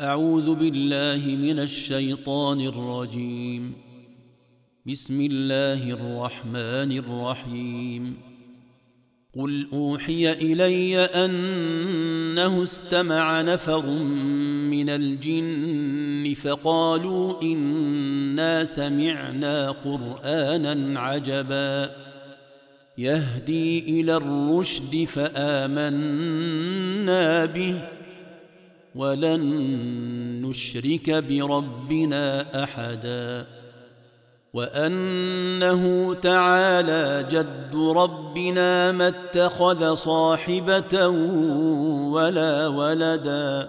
أعوذ بالله من الشيطان الرجيم. بسم الله الرحمن الرحيم. قل أوحي إلي أنه استمع نفر من الجن فقالوا إنا سمعنا قرآنا عجبا يهدي إلى الرشد فآمنا به ولن نشرك بربنا أحدا وأنه تعالى جد ربنا ما اتخذ صاحبة ولا ولدا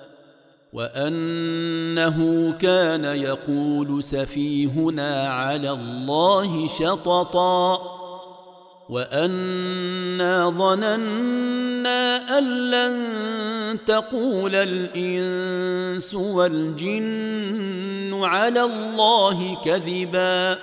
وأنه كان يقول سفيهنا على الله شططا وأنا ظننا أن لن تقول الإنس والجن على الله كذبا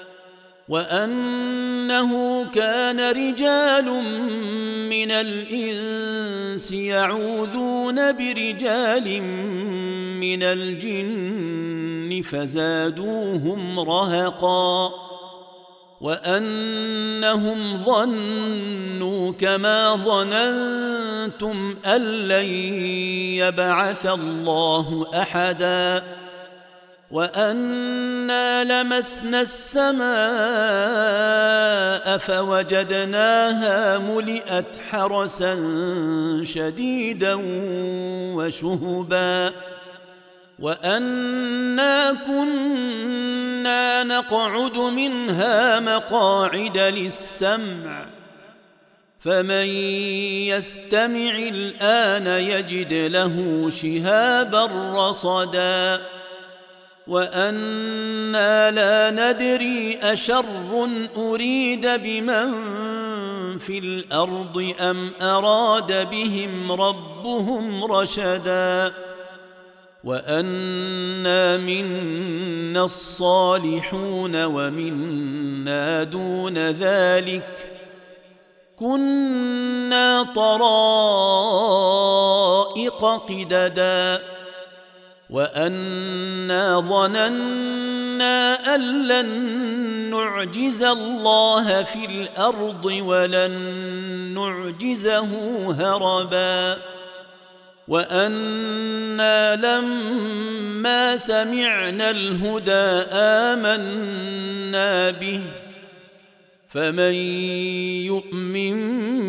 وأنه كان رجال من الإنس يعوذون برجال من الجن فزادوهم رهقا وأنهم ظنوا كما ظننتم أن لن يبعث الله أحدا وأنا لمسنا السماء فوجدناها ملئت حرسا شديدا وشهبا وأنا كنا نقعد منها مقاعد للسمع فمن يستمع الآن يجد له شهابا رصدا وأنا لا ندري أشر أريد بمن في الأرض أم أراد بهم ربهم رشدا وأنا منا الصالحون ومنا دون ذلك كنا طرائق قددا وأنا ظننا أن لن نعجز الله في الأرض ولن نعجزه هربا وأنا لما سمعنا الهدى آمنا به فمن يؤمن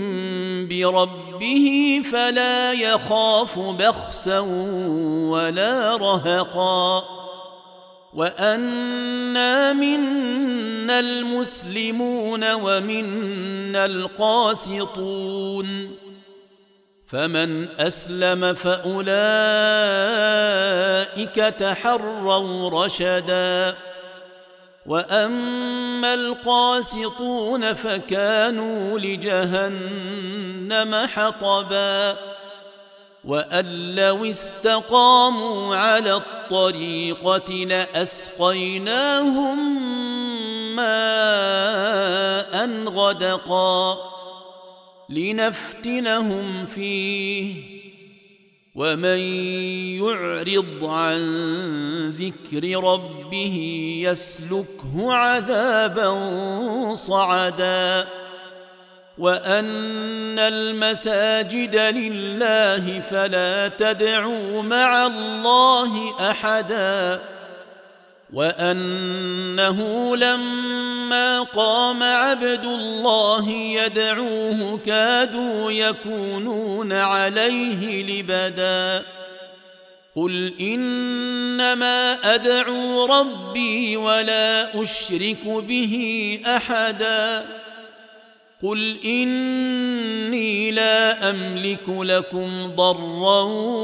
بربه فلا يخاف بخسا ولا رهقا وأنا منا المسلمون ومنا القاسطون فمن أسلم فأولئك تحروا رشدا وأما القاسطون فكانوا لجهنم حطبا وأن لو استقاموا على الطريقة لأسقيناهم ماء غدقا لنفتنهم فيه ومن يعرض عن ذكر ربه يسلكه عذابا صعدا وأن المساجد لله فلا تدعوا مع الله أحدا وأنه لما قام عبد الله يدعوه كادوا يكونون عليه لبدا قل إنما أدعو ربي ولا أشرك به أحدا قل إني لا أملك لكم ضرا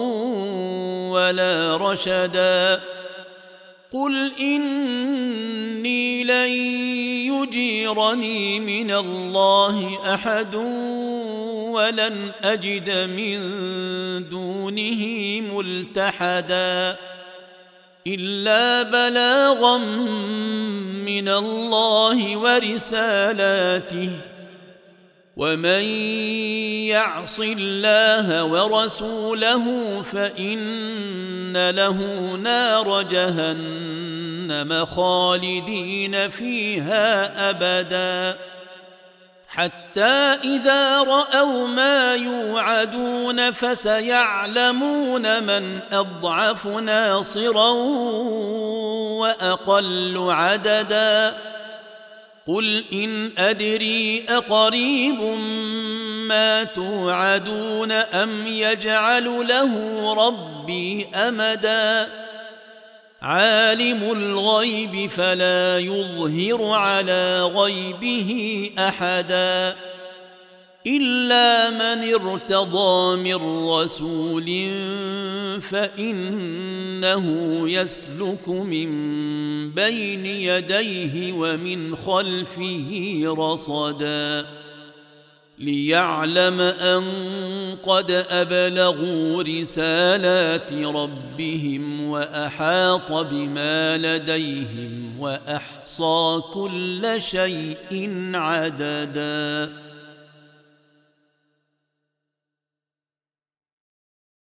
ولا رشدا قل إني لن يجيرني من الله أحد ولن أجد من دونه ملتحدا إلا بلاغا من الله ورسالاته ومن يعص الله ورسوله فإن له نار جهنم خالدين فيها أبدا حتى إذا رأوا ما يوعدون فسيعلمون من أضعف ناصرا وأقل عددا قل إن أدري أقريب ما توعدون أم يجعل له ربي أمدا عالم الغيب فلا يظهر على غيبه أحدا إلا من ارتضى من رسول فإنه يسلك من بين يديه ومن خلفه رصدا ليعلم أن قد أبلغوا رسالات ربهم وأحاط بما لديهم وأحصى كل شيء عددا